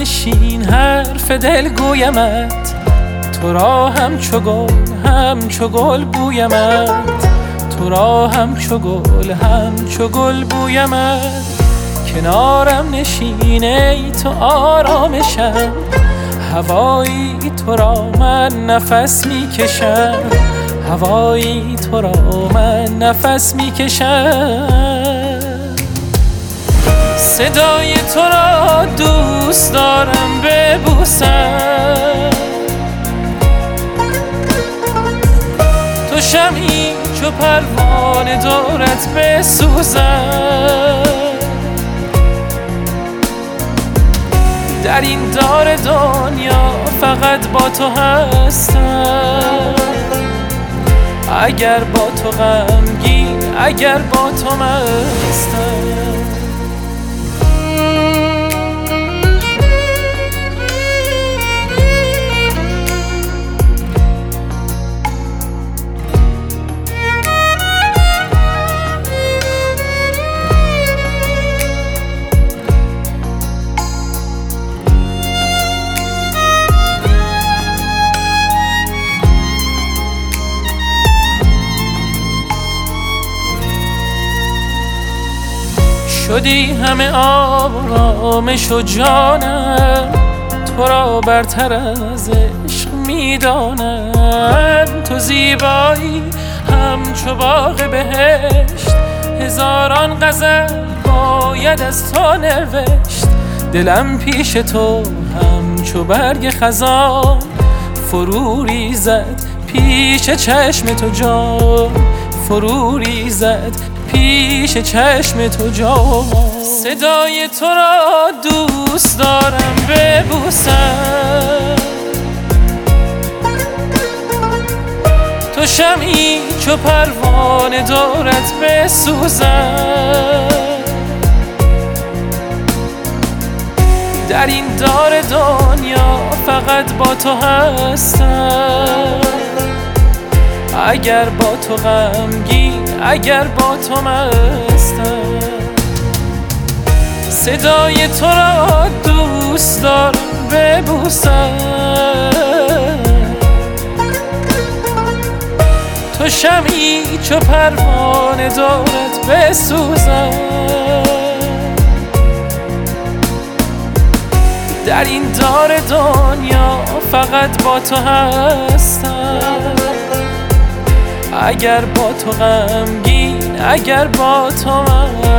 نشین حرف دل گویمت، تو را همچو گل بویمت، تو را همچو گل بویمت. کنارم نشین ای تو آرامشم، هوایی تو را من نفس میکشم، هوایی تو را من نفس میکشم. صدای تو را دوست دارم ببوسم، تو شمعی چو پروانه دورت بسوزم. در این دار دنیا فقط با تو هستم، اگر با تو غمگین، اگر با تو مستم. شدی همه آرامش و جانم، تو را برتر از عشق میدانم. تو زیبایی همچو باغ بهشت، هزاران غزل باید از تو نوشت. دلم پیش تو همچو برگ خزان، فرو ریزد پیش چشم تو جان، فرو ریزد پیش چشم تو جان. صدای تو را دوست دارم ببوسم، تو شمعی چو پروانه دورت بسوزم. در این دار دنیا فقط با تو هستم، اگر با تو غمگین، اگر با تو مستم. صدای تو را دوست دارم ببوسم، تو شمعی چو پروانه دورت بسوزم. در این دار دنیا فقط با تو هستم، اگر با تو غمگین، اگر با تو